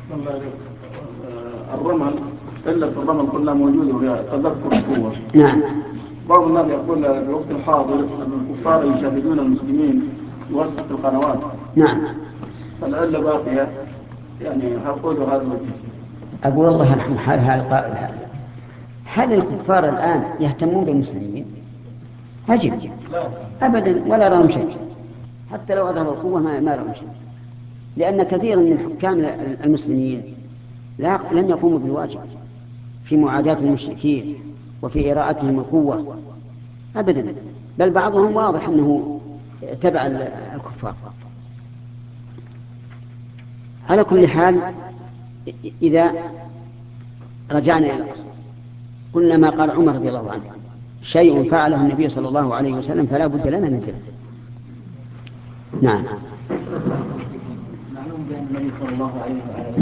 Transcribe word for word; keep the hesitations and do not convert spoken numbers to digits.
الرمل إلا في الرمل كلها موجودة وهي تذكر القوة. نعم. بعض الناس يقول في الوقت الحاضر أن الكفار يشاهدون المسلمين بواسطة القنوات. نعم. فالعلة باقية، يعني أقول هذا الوجه. أقول الله يرحم حالها القائل هذا. هل الكفار الآن يهتمون بالمسلمين؟ أجل أبدا، ولا رأهم شيء. حتى لو أظهروا القوة ما رأهم شيء، لأن كثيرا من حكام المسلمين لا لن يقوموا بالواجب في معاداة المشركين وفي إراءتهم القوة أبدا، بل بعضهم واضح أنه تبع الكفار. على كل حال، إذا رجعنا إلى الأصل قلنا ما قال عمر رضي الله عنه: شيء فعله النبي صلى الله عليه وسلم فلا بد لنا من فعله. نعم. معلوم بأن النبي صلى الله عليه وسلم